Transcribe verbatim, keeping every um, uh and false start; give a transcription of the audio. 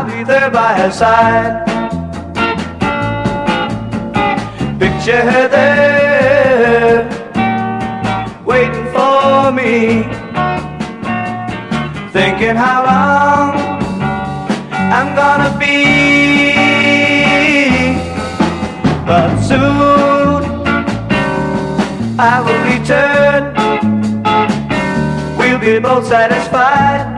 I'll be there by her side. Picture her there, waiting for me, thinking how long I'm gonna be. But soon I will return, we'll be both satisfied.